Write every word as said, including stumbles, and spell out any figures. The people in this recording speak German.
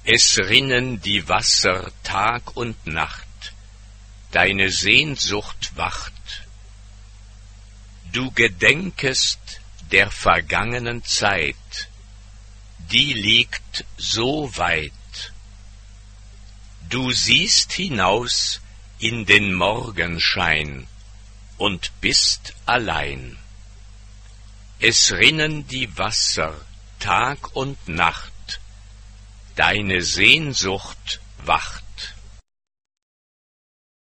Es rinnen die Wasser Tag und Nacht, deine Sehnsucht wacht. Du gedenkest der vergangenen Zeit, die liegt so weit. Du siehst hinaus in den Morgenschein und bist allein. Es rinnen die Wasser Tag und Nacht, deine Sehnsucht wacht.